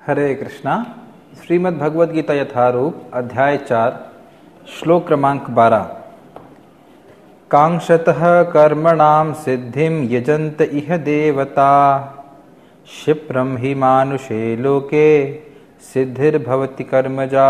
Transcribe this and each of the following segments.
हरे कृष्णा। श्रीमद् भगवद गीता यथारूप अध्याय 4 श्लोक क्रमांक 12। कांक्षतः कर्मणां सिद्धिं यजन्त इह देवता क्षिप्रं हि मानुषे लोके सिद्धिर्भवति कर्मजा।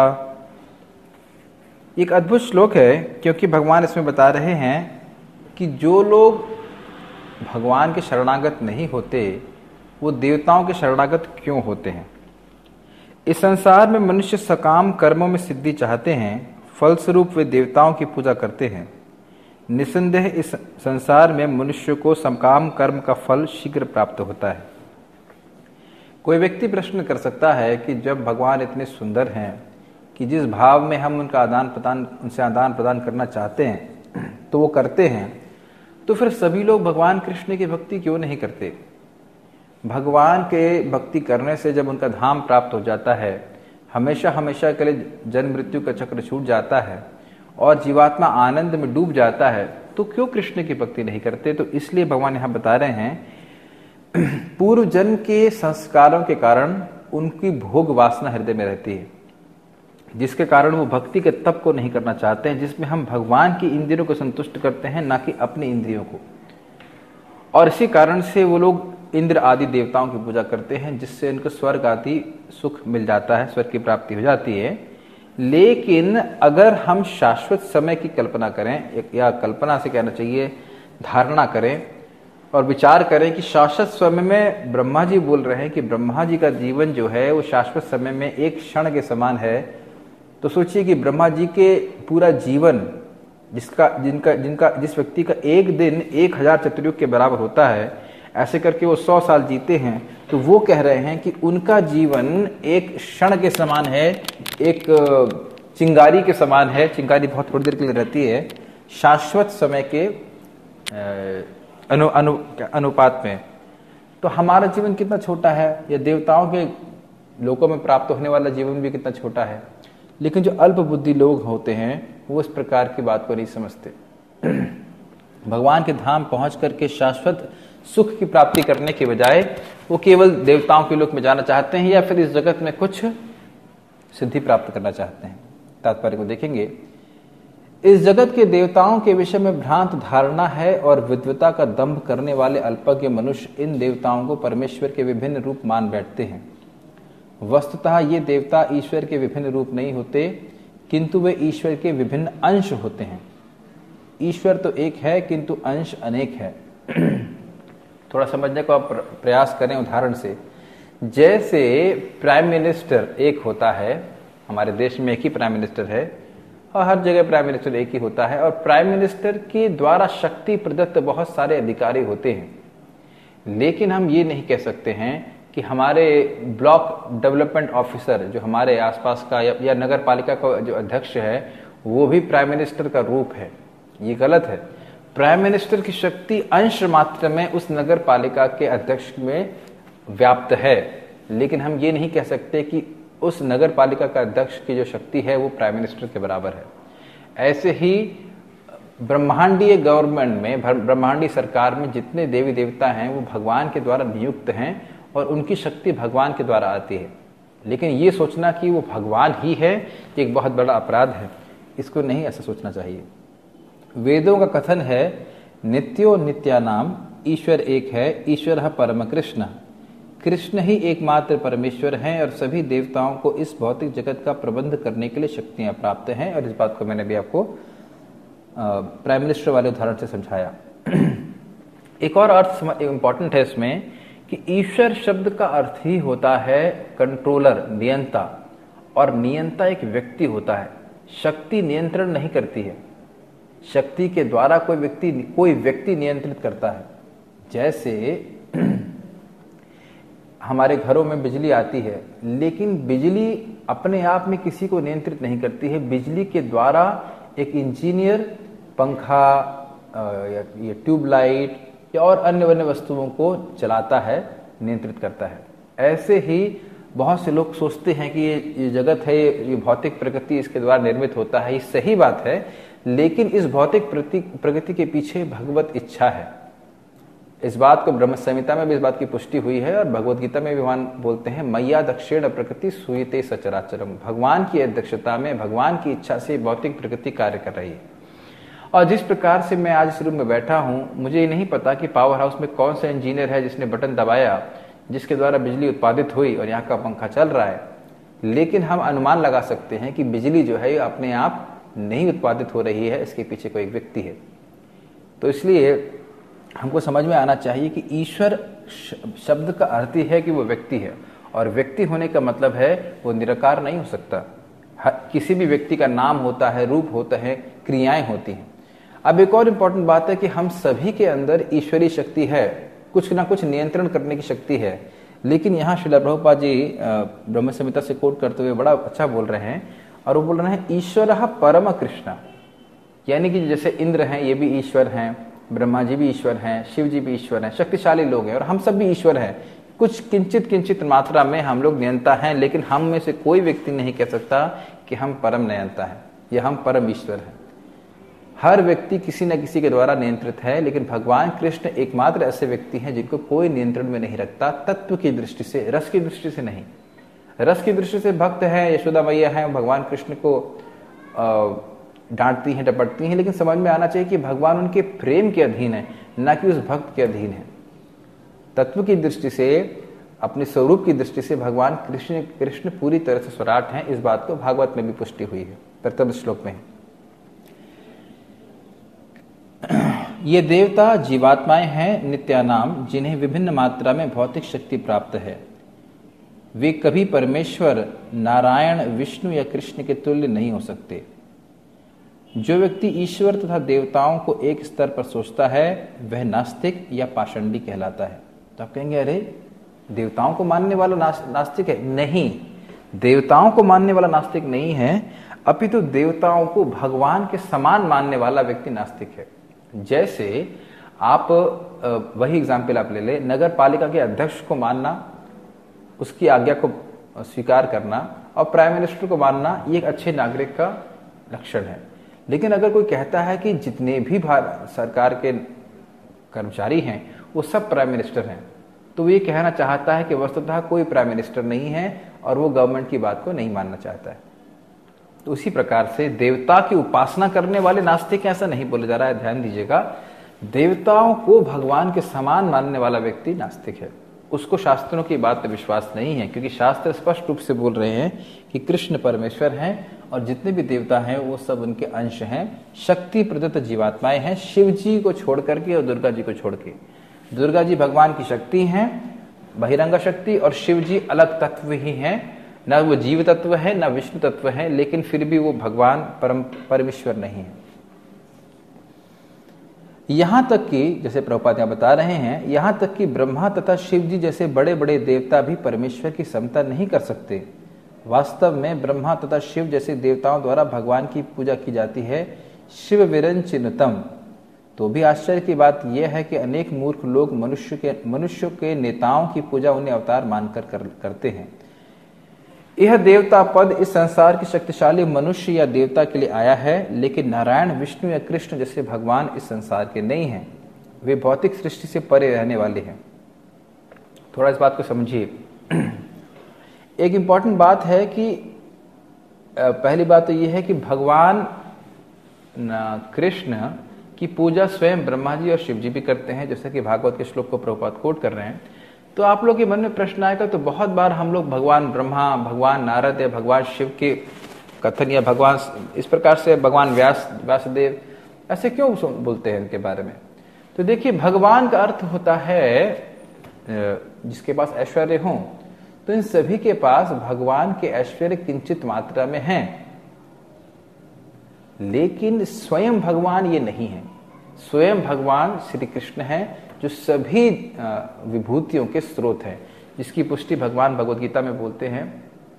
एक अद्भुत श्लोक है, क्योंकि भगवान इसमें बता रहे हैं कि जो लोग भगवान के शरणागत नहीं होते वो देवताओं के शरणागत क्यों होते हैं। इस संसार में मनुष्य सकाम कर्मों में सिद्धि चाहते हैं, फलस्वरूप वे देवताओं की पूजा करते हैं। निसंदेह इस संसार में मनुष्य को सकाम कर्म का फल शीघ्र प्राप्त होता है। कोई व्यक्ति प्रश्न कर सकता है कि जब भगवान इतने सुंदर हैं कि जिस भाव में हम उनसे आदान प्रदान करना चाहते हैं तो वो करते हैं, तो फिर सभी लोग भगवान कृष्ण की भक्ति क्यों नहीं करते। भगवान के भक्ति करने से जब उनका धाम प्राप्त हो जाता है, हमेशा हमेशा के लिए जन्म मृत्यु का चक्र छूट जाता है और जीवात्मा आनंद में डूब जाता है, तो क्यों कृष्ण की भक्ति नहीं करते। तो इसलिए भगवान यहाँ बता रहे हैं पूर्व जन्म के संस्कारों के कारण उनकी भोग वासना हृदय में रहती है, जिसके कारण वो भक्ति के तप को नहीं करना चाहते हैं, जिसमें हम भगवान की इंद्रियों को संतुष्ट करते हैं, ना कि अपनी इंद्रियों को। और इसी कारण से वो लोग इंद्र आदि देवताओं की पूजा करते हैं, जिससे उनको स्वर्ग आदि सुख मिल जाता है, स्वर्ग की प्राप्ति हो जाती है। लेकिन अगर हम शाश्वत समय की कल्पना करें, या कल्पना से कहना चाहिए धारणा करें और विचार करें कि शाश्वत समय में ब्रह्मा जी बोल रहे हैं कि ब्रह्मा जी का जीवन जो है वो शाश्वत समय में एक क्षण के समान है, तो सोचिए कि ब्रह्मा जी के पूरा जीवन जिस व्यक्ति का एक दिन 1000 चतुर्युग के बराबर होता है, ऐसे करके वो 100 साल जीते हैं, तो वो कह रहे हैं कि उनका जीवन एक क्षण के समान है, एक चिंगारी के समान है। चिंगारी बहुत थोड़ी देर के लिए रहती है, शाश्वत समय के अनुपात में। तो हमारा जीवन कितना छोटा है, या देवताओं के लोकों में प्राप्त होने वाला जीवन भी कितना छोटा है। लेकिन जो अल्प बुद्धि लोग होते हैं वो इस प्रकार की बात को नहीं समझते। भगवान के धाम पहुंच करके शाश्वत सुख की प्राप्ति करने के बजाय वो केवल देवताओं के लोक में जाना चाहते हैं, या फिर इस जगत में कुछ सिद्धि प्राप्त करना चाहते हैं। तात्पर्य को देखेंगे। इस जगत के देवताओं के विषय में भ्रांत धारणा है और विद्वता का दंभ करने वाले अल्पज्ञ मनुष्य इन देवताओं को परमेश्वर के विभिन्न रूप मान बैठते हैं। वस्तुतः ये देवता ईश्वर के विभिन्न रूप नहीं होते, किंतु वे ईश्वर के विभिन्न अंश होते हैं। ईश्वर तो एक है, किंतु अंश अनेक है। थोड़ा समझने का प्रयास करें उदाहरण से। जैसे प्राइम मिनिस्टर एक होता है, हमारे देश में एक ही प्राइम मिनिस्टर है और हर जगह प्राइम मिनिस्टर एक ही होता है, और प्राइम मिनिस्टर के द्वारा शक्ति प्रदत्त बहुत सारे अधिकारी होते हैं। लेकिन हम ये नहीं कह सकते हैं कि हमारे ब्लॉक डेवलपमेंट ऑफिसर जो हमारे आसपास का या नगर पालिका का जो अध्यक्ष है वो भी प्राइम मिनिस्टर का रूप है। ये गलत है। प्राइम मिनिस्टर की शक्ति अंश मात्र में उस नगर पालिका के अध्यक्ष में व्याप्त है, लेकिन हम ये नहीं कह सकते कि उस नगर पालिका का अध्यक्ष की जो शक्ति है वो प्राइम मिनिस्टर के बराबर है। ऐसे ही ब्रह्मांडीय गवर्नमेंट में, ब्रह्मांडीय सरकार में जितने देवी देवता हैं वो भगवान के द्वारा नियुक्त हैं और उनकी शक्ति भगवान के द्वारा आती है। लेकिन ये सोचना कि वो भगवान ही है ये एक बहुत बड़ा अपराध है। इसको नहीं ऐसा सोचना चाहिए। वेदों का कथन है नित्यो नित्यानाम, ईश्वर एक है, ईश्वर परम कृष्ण। कृष्ण ही एकमात्र परमेश्वर हैं और सभी देवताओं को इस भौतिक जगत का प्रबंध करने के लिए शक्तियां प्राप्त हैं। और इस बात को मैंने भी आपको प्राइम मिनिस्टर वाले उदाहरण से समझाया। एक और अर्थ इंपॉर्टेंट है इसमें कि ईश्वर शब्द का अर्थ ही होता है कंट्रोलर, नियंता, और नियंता एक व्यक्ति होता है। शक्ति नियंत्रण नहीं करती है, शक्ति के द्वारा कोई व्यक्ति नियंत्रित करता है। जैसे हमारे घरों में बिजली आती है, लेकिन बिजली अपने आप में किसी को नियंत्रित नहीं करती है। बिजली के द्वारा एक इंजीनियर पंखा या ट्यूबलाइट या और अन्य वस्तुओं को चलाता है, नियंत्रित करता है। ऐसे ही बहुत से लोग सोचते हैं कि ये जगत है, ये भौतिक प्रकृति इसके द्वारा निर्मित होता है। ये सही बात है, लेकिन इस भौतिक प्रगति के पीछे भगवत इच्छा है। इस बात को ब्रह्म संहिता में भी इस बात की पुष्टि हुई है, और भगवत गीता में भी भगवान बोलते हैं मैया दक्षिण प्रकृति सूयते सचराचरम। भगवान की अध्यक्षता में, भगवान की इच्छा से भौतिक प्रकृति कार्य कर रही है। और जिस प्रकार से मैं आज इस रूम में बैठा हूं, मुझे ये नहीं पता कि पावर हाउस में कौन सा इंजीनियर है जिसने बटन दबाया जिसके द्वारा बिजली उत्पादित हुई और यहाँ का पंखा चल रहा है, लेकिन हम अनुमान लगा सकते हैं कि बिजली जो है अपने आप नहीं उत्पादित हो रही है, इसके पीछे कोई व्यक्ति है। तो इसलिए हमको समझ में आना चाहिए कि ईश्वर शब्द का अर्थ ही है कि वो व्यक्ति है, और व्यक्ति होने का मतलब है वो निराकार नहीं हो सकता। किसी भी व्यक्ति का नाम होता है, रूप होता है, क्रियाएं होती हैं। अब एक और इम्पोर्टेंट बात है कि हम सभी के अंदर ईश्वरीय शक्ति है, कुछ ना कुछ नियंत्रण करने की शक्ति है। लेकिन यहाँ श्रील प्रभुपाद जी ब्रह्म संहिता से कोट करते हुए बड़ा अच्छा बोल रहे हैं, और वो बोल रहे हैं ईश्वर परम कृष्ण, यानी कि जैसे इंद्र हैं ये भी ईश्वर हैं, ब्रह्मा जी भी ईश्वर हैं, शिव जी भी ईश्वर हैं, शक्तिशाली लोग हैं, और हम सब भी ईश्वर हैं। कुछ किंचित किंचित मात्रा में हम लोग नियंता हैं, लेकिन हम में से कोई व्यक्ति नहीं कह सकता कि हम परम नियंता हैं या हम परम ईश्वर हैं। हर व्यक्ति किसी न किसी के द्वारा नियंत्रित है, लेकिन भगवान कृष्ण एकमात्र ऐसे व्यक्ति हैं जिनको कोई नियंत्रण में नहीं रखता, तत्व की दृष्टि से, रस की दृष्टि से नहीं। रस की दृष्टि से भक्त है, यशोदा मैया है, भगवान कृष्ण को डांटती हैं, डपटती हैं, लेकिन समझ में आना चाहिए कि भगवान उनके प्रेम के अधीन है, ना कि उस भक्त के अधीन है। तत्व की दृष्टि से, अपने स्वरूप की दृष्टि से भगवान कृष्ण पूरी तरह से स्वराट हैं। इस बात को भागवत में भी पुष्टि हुई है, प्रथम श्लोक में। ये देवता जीवात्माएं हैं नित्यानाम, जिन्हें विभिन्न मात्रा में भौतिक शक्ति प्राप्त है। वे कभी परमेश्वर, नारायण, विष्णु या कृष्ण के तुल्य नहीं हो सकते। जो व्यक्ति ईश्वर तथा देवताओं को एक स्तर पर सोचता है वह नास्तिक या पाषंडी कहलाता है। तो आप कहेंगे अरे देवताओं को मानने वाला नास्तिक है? नहीं, देवताओं को मानने वाला नास्तिक नहीं है, अपितु देवताओं को भगवान के समान मानने वाला व्यक्ति नास्तिक है। जैसे आप वही एग्जाम्पल आप ले ले, नगर पालिका के अध्यक्ष को मानना, उसकी आज्ञा को स्वीकार करना और प्राइम मिनिस्टर को मानना, ये एक अच्छे नागरिक का लक्षण है। लेकिन अगर कोई कहता है कि जितने भी सरकार के कर्मचारी हैं वो सब प्राइम मिनिस्टर हैं, तो वो ये कहना चाहता है कि वस्तुतः कोई प्राइम मिनिस्टर नहीं है और वो गवर्नमेंट की बात को नहीं मानना चाहता है। तो उसी प्रकार से देवता की उपासना करने वाले नास्तिक, ऐसा नहीं बोला जा रहा है, ध्यान दीजिएगा। देवताओं को भगवान के समान मानने वाला व्यक्ति नास्तिक है। उसको शास्त्रों की बात पर विश्वास नहीं है, क्योंकि शास्त्र स्पष्ट रूप से बोल रहे हैं कि कृष्ण परमेश्वर हैं और जितने भी देवता हैं वो सब उनके अंश हैं, शक्ति प्रदत्त जीवात्माएं हैं, शिव जी को छोड़ करके और दुर्गा जी को छोड़ के। दुर्गा जी भगवान की शक्ति हैं, बहिरंगा शक्ति, और शिव जी अलग तत्व ही हैं, न वो जीव तत्व है न विष्णु तत्व है, लेकिन फिर भी वो भगवान परमेश्वर नहीं है। यहां तक कि जैसे प्रभुपाद यहां बता रहे हैं, यहां तक कि ब्रह्मा तथा शिव जी जैसे बड़े बड़े देवता भी परमेश्वर की समता नहीं कर सकते। वास्तव में ब्रह्मा तथा शिव जैसे देवताओं द्वारा भगवान की पूजा की जाती है, शिव विरंचिनुतम। तो भी आश्चर्य की बात यह है कि अनेक मूर्ख लोग मनुष्य के नेताओं की पूजा उन्हें अवतार मानकर करते हैं। यह देवता पद इस संसार के शक्तिशाली मनुष्य या देवता के लिए आया है, लेकिन नारायण, विष्णु या कृष्ण जैसे भगवान इस संसार के नहीं हैं। वे भौतिक सृष्टि से परे रहने वाले हैं। थोड़ा इस बात को समझिए। एक इंपॉर्टेंट बात है कि पहली बात तो यह है कि भगवान कृष्ण की पूजा स्वयं ब्रह्मा जी और शिव जी भी करते हैं, जैसे कि भागवत के श्लोक को प्रभुपाद कोट कर रहे हैं। तो आप लोग के मन में प्रश्न आएगा, तो बहुत बार हम लोग भगवान ब्रह्मा, भगवान नारद या भगवान शिव के कथन या भगवान इस प्रकार से भगवान व्यासदेव ऐसे क्यों बोलते हैं इनके बारे में? तो देखिए, भगवान का अर्थ होता है जिसके पास ऐश्वर्य हो। तो इन सभी के पास भगवान के ऐश्वर्य किंचित मात्रा में हैं, लेकिन स्वयं भगवान ये नहीं है। स्वयं भगवान श्री कृष्ण है जो सभी विभूतियों के स्रोत हैं, जिसकी पुष्टि भगवान भगवद गीता में बोलते हैं।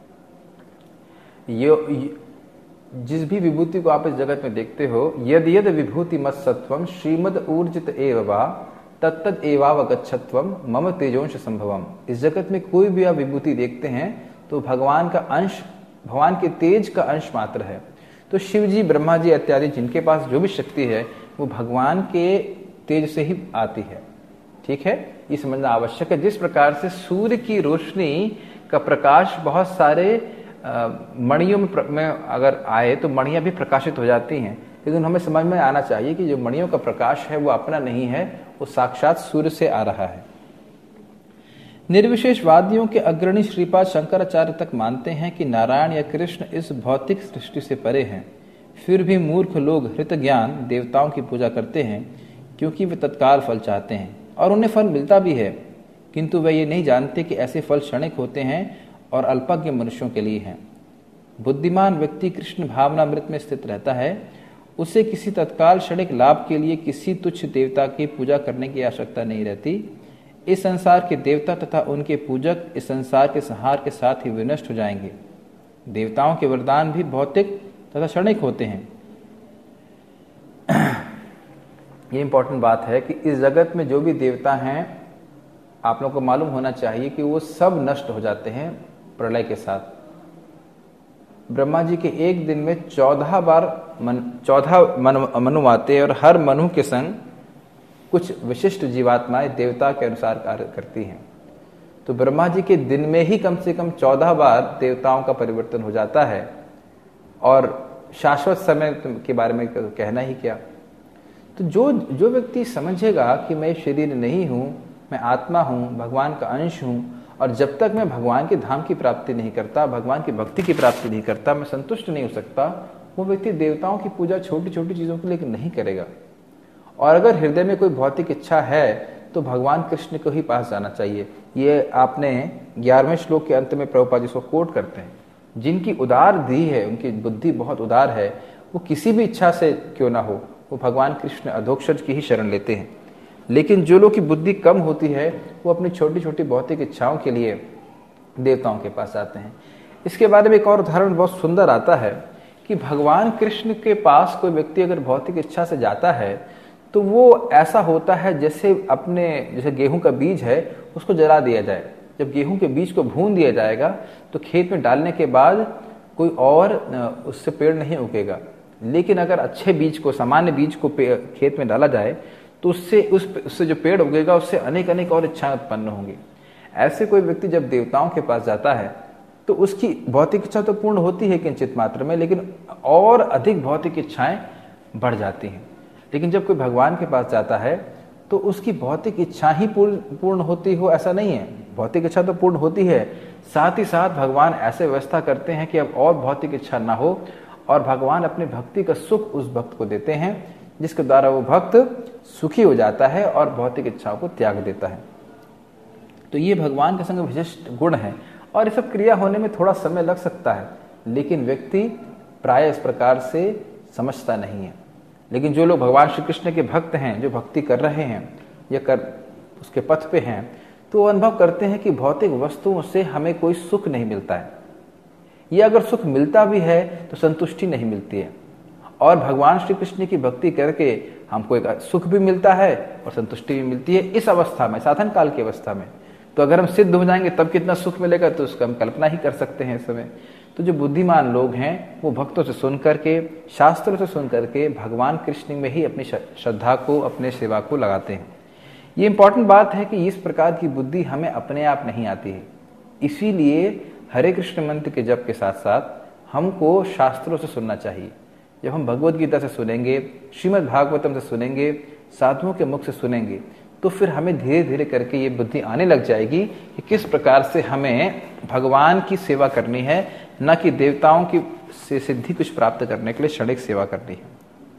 जिस भी विभूति को आप इस जगत में देखते हो, यद यद विभूति मत सत्वम श्रीमद ऊर्जित एव वा तत्तद एवावगच्छत्वम मम तेजोंश संभवम। इस जगत में कोई भी आप विभूति देखते हैं तो भगवान का अंश, भगवान के तेज का अंश मात्र है। तो शिव जी, ब्रह्मा जी इत्यादि जिनके पास जो भी शक्ति है वो भगवान के तेज से ही आती है। ठीक है, ये समझना आवश्यक है। जिस प्रकार से सूर्य की रोशनी का प्रकाश बहुत सारे मणियों में अगर आए तो मणियां भी प्रकाशित हो जाती हैं, लेकिन हमें समझ में आना चाहिए कि जो मणियों का प्रकाश है वो अपना नहीं है, वो साक्षात सूर्य से आ रहा है। निर्विशेषवादियों के अग्रणी श्रीपाद शंकराचार्य तक मानते हैं कि नारायण या कृष्ण इस भौतिक सृष्टि से परे हैं। फिर भी मूर्ख लोग हृत ज्ञान देवताओं की पूजा करते हैं क्योंकि वे तत्काल फल चाहते हैं और उन्हें फल मिलता भी है, किंतु वे ये नहीं जानते कि ऐसे फल क्षणिक होते हैं और अल्पज्ञ मनुष्यों के लिए हैं। बुद्धिमान व्यक्ति कृष्ण भावनामृत में स्थित रहता है, उसे किसी तत्काल क्षणिक लाभ के लिए किसी तुच्छ देवता की पूजा करने की आवश्यकता नहीं रहती। इस संसार के देवता तथा उनके पूजक इस संसार के संहार के साथ ही विनष्ट हो जाएंगे। देवताओं के वरदान भी भौतिक तथा क्षणिक होते हैं। ये इंपॉर्टेंट बात है कि इस जगत में जो भी देवता हैं, आप लोगों को मालूम होना चाहिए कि वो सब नष्ट हो जाते हैं प्रलय के साथ। ब्रह्मा जी के एक दिन में 14 बार 14 मनु आते हैं और हर मनु के संग कुछ विशिष्ट जीवात्माएं देवता के अनुसार कार्य करती हैं। तो ब्रह्मा जी के दिन में ही कम से कम 14 बार देवताओं का परिवर्तन हो जाता है, और शाश्वत समय के बारे में कहना ही क्या। तो जो व्यक्ति समझेगा कि मैं शरीर नहीं हूं, मैं आत्मा हूं, भगवान का अंश हूं, और जब तक मैं भगवान के धाम की प्राप्ति नहीं करता, भगवान की भक्ति की प्राप्ति नहीं करता, मैं संतुष्ट नहीं हो सकता, वो व्यक्ति देवताओं की पूजा छोटी छोटी चीजों के लिए नहीं करेगा। और अगर हृदय में कोई भौतिक इच्छा है तो भगवान कृष्ण को ही पास जाना चाहिए। ये आपने 11वें श्लोक के अंत में प्रभुपाद जी इसको कोट करते हैं। जिनकी उदार दी है, उनकी बुद्धि बहुत उदार है, वो किसी भी इच्छा से क्यों ना हो, वो भगवान कृष्ण अधोक्षज की ही शरण लेते हैं। लेकिन जो लोग की बुद्धि कम होती है, वो अपनी छोटी छोटी भौतिक इच्छाओं के लिए देवताओं के पास आते हैं। इसके बारे में एक और उदाहरण बहुत सुंदर आता है कि भगवान कृष्ण के पास कोई व्यक्ति अगर भौतिक इच्छा से जाता है तो वो ऐसा होता है जैसे जैसे गेहूं का बीज है, उसको जला दिया जाए। जब गेहूं के बीज को भून दिया जाएगा तो खेत में डालने के बाद कोई और उससे पेड़ नहीं उगेगा। लेकिन अगर अच्छे बीज को, सामान्य बीज को खेत में डाला जाए तो उससे जो पेड़ उगेगा उससे अनेक अनेक और इच्छाएं उत्पन्न होंगी। ऐसे कोई व्यक्ति जब देवताओं के पास जाता है तो उसकी भौतिक इच्छा तो पूर्ण होती है किंचित मात्र में, लेकिन और अधिक भौतिक इच्छाएं बढ़ जाती हैं। लेकिन जब कोई भगवान के पास जाता है तो उसकी भौतिक इच्छा ही पूर्ण होती हो ऐसा नहीं है। भौतिक इच्छा तो पूर्ण होती है, साथ ही साथ भगवान ऐसे व्यवस्था करते हैं कि अब और भौतिक इच्छा ना हो, और भगवान अपने भक्ति का सुख उस भक्त को देते हैं जिसके द्वारा वो भक्त सुखी हो जाता है और भौतिक इच्छाओं को त्याग देता है। तो ये भगवान के संग विशिष्ट गुण है, और ये सब क्रिया होने में थोड़ा समय लग सकता है, लेकिन व्यक्ति प्राय इस प्रकार से समझता नहीं है। लेकिन जो लोग भगवान श्री कृष्ण के भक्त हैं, जो भक्ति कर रहे हैं या उसके पथ पे हैं, तो वो अनुभव करते हैं कि भौतिक वस्तुओं से हमें कोई सुख नहीं मिलता है, या अगर सुख मिलता भी है तो संतुष्टि नहीं मिलती है। और भगवान श्री कृष्ण की भक्ति करके हमको एक सुख भी मिलता है और संतुष्टि भी मिलती है इस अवस्था में, साधन काल की अवस्था में। तो अगर हम सिद्ध हो जाएंगे तब कितना सुख मिलेगा तो उसका हम कल्पना ही कर सकते हैं इस समय। तो जो बुद्धिमान लोग हैं वो भक्तों से सुन करके, शास्त्रों से सुन करके भगवान कृष्ण में ही अपनी श्रद्धा को, अपने सेवा को लगाते हैं। ये इंपॉर्टेंट बात है कि इस प्रकार की बुद्धि हमें अपने आप नहीं आती है। इसीलिए हरे कृष्ण मंत्र के जप के साथ साथ हमको शास्त्रों से सुनना चाहिए। जब हम भगवद गीता से सुनेंगे, श्रीमद् भागवतम से सुनेंगे, साधुओं के मुख से सुनेंगे, तो फिर हमें धीरे धीरे करके ये बुद्धि आने लग जाएगी कि किस प्रकार से हमें भगवान की सेवा करनी है, न कि देवताओं की से सिद्धि कुछ प्राप्त करने के लिए क्षणिक सेवा करनी है।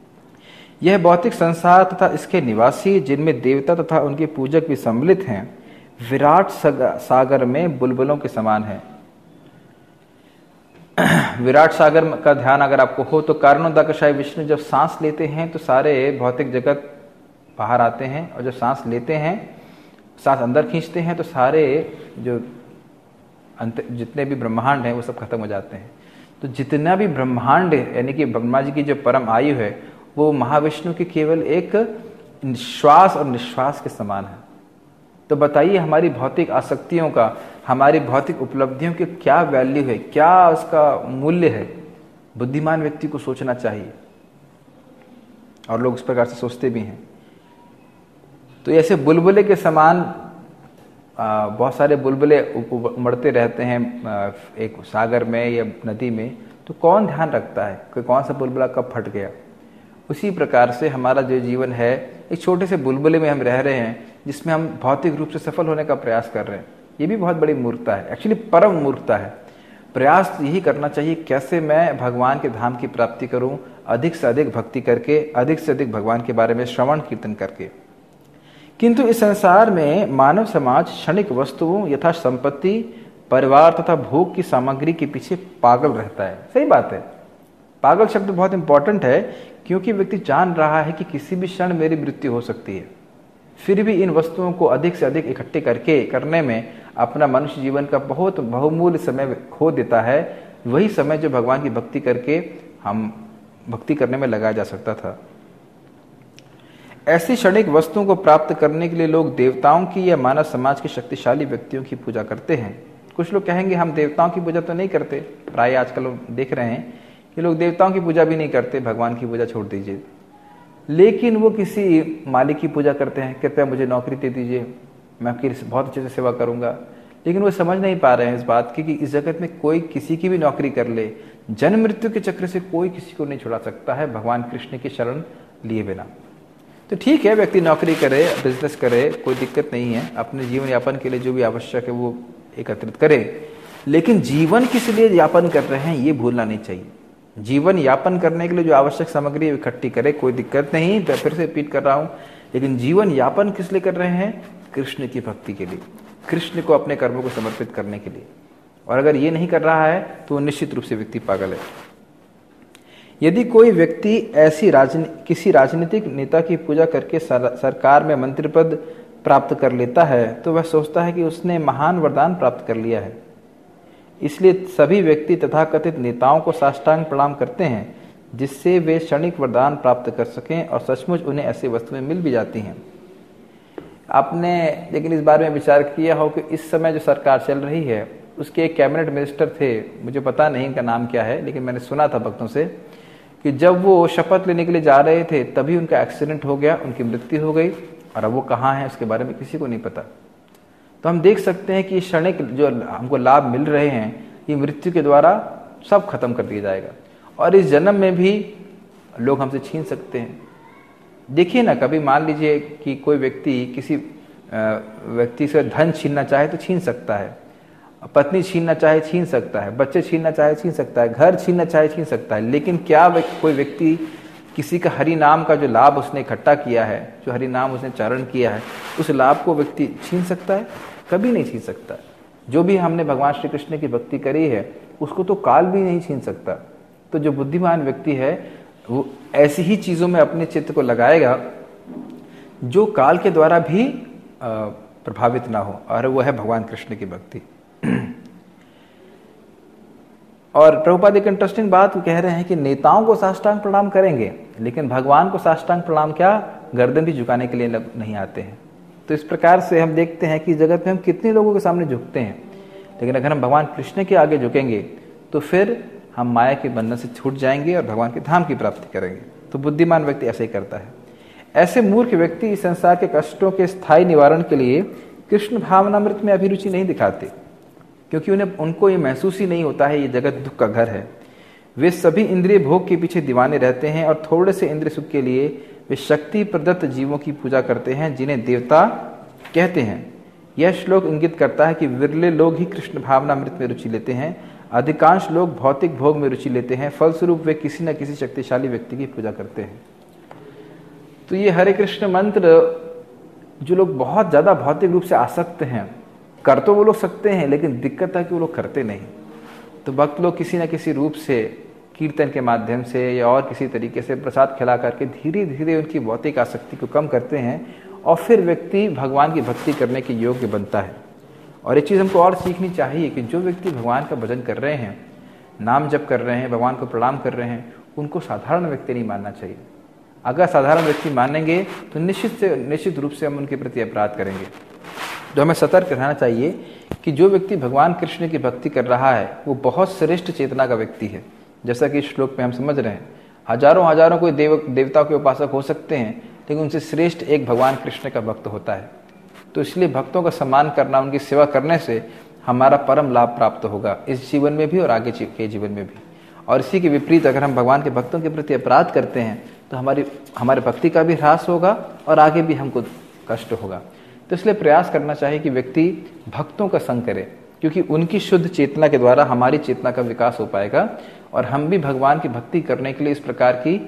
यह भौतिक संसार तथा इसके निवासी, जिनमें देवता तथा उनके पूजक भी सम्मिलित हैं, विराट सागर में बुलबुलों के समान है। विराट सागर का ध्यान अगर आपको हो तो कारणोदकशाय विष्णु जब सांस लेते हैं तो सारे भौतिक जगत बाहर आते हैं, और जब सांस लेते हैं, सांस अंदर खींचते हैं तो सारे जो जितने भी ब्रह्मांड हैं वो सब खत्म हो जाते हैं। तो जितना भी ब्रह्मांड यानी कि ब्रह्मा जी की जो परम आयु है वो महाविष्णु की केवल एक श्वास और निश्वास के समान है। तो बताइए हमारी भौतिक आसक्तियों का, हमारी भौतिक उपलब्धियों की क्या वैल्यू है, क्या उसका मूल्य है, बुद्धिमान व्यक्ति को सोचना चाहिए। और लोग इस प्रकार से सोचते भी हैं। तो ऐसे बुलबुले के समान बहुत सारे बुलबुले उमड़ते रहते हैं एक सागर में या नदी में, तो कौन ध्यान रखता है कि कौन सा बुलबुला कब फट गया। उसी प्रकार से हमारा जो जीवन है, एक छोटे से बुलबुले में हम रह रहे हैं, जिसमें हम भौतिक रूप से सफल होने का प्रयास कर रहे हैं। ये भी बहुत बड़ी मूर्खता है, एक्चुअली परम मूर्खता है। प्रयास यही करना चाहिए, कैसे मैं भगवान के धाम की प्राप्ति करूं, अधिक से अधिक भक्ति करके, अधिक से अधिक भगवान के बारे में श्रवण कीर्तन करके। किंतु इस संसार में मानव समाज क्षणिक वस्तुओं यथा संपत्ति, परिवार तथा भोग की सामग्री के पीछे पागल रहता है। सही बात है, पागल शब्द बहुत इंपॉर्टेंट है, क्योंकि व्यक्ति जान रहा है कि किसी भी क्षण मेरी मृत्यु हो सकती है, फिर भी इन वस्तुओं को अधिक से अधिक इकट्ठे करने में अपना मनुष्य जीवन का बहुत बहुमूल्य समय खो देता है। वही समय जो भगवान की भक्ति करके हम भक्ति करने में लगाया जा सकता था। ऐसी क्षणिक वस्तुओं को प्राप्त करने के लिए लोग देवताओं की या मानव समाज के शक्तिशाली व्यक्तियों की पूजा करते हैं। कुछ लोग कहेंगे हम देवताओं की पूजा तो नहीं करते, प्राय आजकल देख रहे हैं कि लोग देवताओं की पूजा भी नहीं करते, भगवान की पूजा छोड़ दीजिए, लेकिन वो किसी मालिक की पूजा करते हैं, कहते हैं मुझे नौकरी दे दीजिए, मैं आपकी बहुत अच्छे से सेवा करूंगा। लेकिन वो समझ नहीं पा रहे हैं इस बात की कि इस जगत में कोई किसी की भी नौकरी कर ले, जन्म मृत्यु के चक्र से कोई किसी को नहीं छुड़ा सकता है भगवान कृष्ण की शरण लिए बिना। तो ठीक है, व्यक्ति नौकरी करे, बिजनेस करे, कोई दिक्कत नहीं है, अपने जीवन यापन के लिए जो भी आवश्यक है वो एकत्रित करे, लेकिन जीवन किस लिए यापन कर रहे हैं ये भूलना नहीं चाहिए। जीवन यापन करने के लिए जो आवश्यक सामग्री इकट्ठी करे, कोई दिक्कत नहीं, मैं फिर से रिपीट कर रहा हूं, लेकिन जीवन यापन किस लिए कर रहे हैं? कृष्ण की भक्ति के लिए, कृष्ण को अपने कर्मों को समर्पित करने के लिए। और अगर ये नहीं कर रहा है तो निश्चित रूप से व्यक्ति पागल है। यदि कोई व्यक्ति ऐसी किसी राजनीतिक नेता की पूजा करके सरकार में मंत्री पद प्राप्त कर लेता है तो वह सोचता है कि उसने महान वरदान प्राप्त कर लिया है। इसलिए सभी व्यक्ति तथाकथित नेताओं को साष्टांग प्रणाम करते हैं, जिससे वे क्षणिक वरदान प्राप्त कर सकें, और सचमुच उन्हें ऐसी वस्तुएं मिल भी जाती हैं। आपने लेकिन इस बारे में विचार किया हो कि इस समय जो सरकार चल रही है उसके एक कैबिनेट मिनिस्टर थे, मुझे पता नहीं इनका नाम क्या है, लेकिन मैंने सुना था भक्तों से कि जब वो शपथ लेने के लिए जा रहे थे तभी उनका एक्सीडेंट हो गया, उनकी मृत्यु हो गई, और अब वो कहाँ हैं उसके बारे में किसी को नहीं पता। तो हम देख सकते हैं कि क्षणिक जो हमको लाभ मिल रहे हैं ये मृत्यु के द्वारा सब खत्म कर दिया जाएगा, और इस जन्म में भी लोग हमसे छीन सकते हैं। देखिए ना, कभी मान लीजिए कि कोई व्यक्ति किसी व्यक्ति से धन छीनना चाहे तो छीन सकता है, पत्नी छीनना चाहे छीन सकता है, बच्चे छीनना चाहे छीन सकता है, घर छीनना चाहे छीन सकता है, लेकिन क्या कोई व्यक्ति किसी का हरि नाम का जो लाभ उसने इकट्ठा किया है, जो हरि नाम उसने चारण किया है, उस लाभ को व्यक्ति छीन सकता है? कभी नहीं छीन सकता। जो भी हमने भगवान श्री कृष्ण की भक्ति करी है उसको तो काल भी नहीं छीन सकता। तो जो बुद्धिमान व्यक्ति है वो ऐसी ही चीजों में अपने चित्त को लगाएगा जो काल के द्वारा भी प्रभावित ना हो, और वो है भगवान कृष्ण की भक्ति। और प्रभुपाद एक इंटरेस्टिंग बात कह रहे हैं कि नेताओं को साष्टांग प्रणाम करेंगे, लेकिन भगवान को साष्टांग प्रणाम क्या, गर्दन भी झुकाने के लिए नहीं आते हैं। तो इस प्रकार से हम देखते हैं कि जगत में हम कितने लोगों के सामने झुकते हैं, लेकिन अगर हम भगवान कृष्ण के आगे झुकेंगे तो फिर हम माया के बंधन से छूट जाएंगे और भगवान के धाम की प्राप्ति करेंगे। तो बुद्धिमान व्यक्ति ऐसे ही करता है। ऐसे मूर्ख व्यक्ति इस संसार के कष्टों के स्थायी निवारण के लिए कृष्ण भावनामृत में अभिरुचि नहीं दिखाते, क्योंकि उनको ये महसूस ही नहीं होता है ये जगत दुख का घर है। वे सभी इंद्रिय भोग के पीछे दीवाने रहते हैं, और थोड़े से इंद्रिय सुख के लिए वे शक्ति प्रदत्त जीवों की पूजा करते हैं जिन्हें देवता कहते हैं। यह श्लोक इंगित करता है कि विरले लोग ही कृष्ण भावनामृत में रुचि लेते हैं, अधिकांश लोग भौतिक भोग में रुचि लेते हैं, फलस्वरूप वे किसी न किसी शक्तिशाली व्यक्ति की पूजा करते हैं। तो ये हरे कृष्ण मंत्र जो लोग बहुत ज्यादा भौतिक रूप से आसक्त हैं, कर तो वो लोग सकते हैं, लेकिन दिक्कत है कि वो लोग करते नहीं। तो भक्त लोग किसी न किसी रूप से कीर्तन के माध्यम से या और किसी तरीके से प्रसाद खिला करके धीरे धीरे उनकी भौतिक आसक्ति को कम करते हैं, और फिर व्यक्ति भगवान की भक्ति करने के योग्य बनता है। और एक चीज़ हमको और सीखनी चाहिए कि जो व्यक्ति भगवान का भजन कर रहे हैं, नाम जप कर रहे हैं, भगवान को प्रणाम कर रहे हैं, उनको साधारण व्यक्ति नहीं मानना चाहिए। अगर साधारण व्यक्ति मानेंगे तो निश्चित रूप से हम उनके प्रति अपराध करेंगे। तो हमें सतर्क रहना चाहिए कि जो व्यक्ति भगवान कृष्ण की भक्ति कर रहा है वो बहुत श्रेष्ठ चेतना का व्यक्ति है। जैसा कि इस श्लोक में हम समझ रहे हैं, हजारों कोई देवताओं के उपासक हो सकते हैं, लेकिन उनसे श्रेष्ठ एक भगवान कृष्ण का भक्त होता है। तो इसलिए भक्तों का सम्मान करना, उनकी सेवा करने से हमारा परम लाभ प्राप्त होगा, इस जीवन में भी और आगे के जीवन में भी। और इसी के विपरीत अगर हम भगवान के भक्तों के प्रति अपराध करते हैं तो हमारे भक्ति का भी ह्रास होगा और आगे भी हमको कष्ट होगा। तो इसलिए प्रयास करना चाहिए कि व्यक्ति भक्तों का संग करे, क्योंकि उनकी शुद्ध चेतना के द्वारा हमारी चेतना का विकास हो पाएगा और हम भी भगवान की भक्ति करने के लिए इस प्रकार की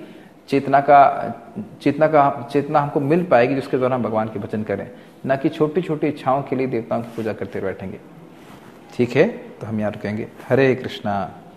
चेतना हमको मिल पाएगी, जिसके द्वारा हम भगवान के भजन करें, न कि छोटी छोटी इच्छाओं के लिए देवताओं की पूजा करते बैठेंगे। ठीक है, तो हम यहाँ रुकेंगे। हरे कृष्णा।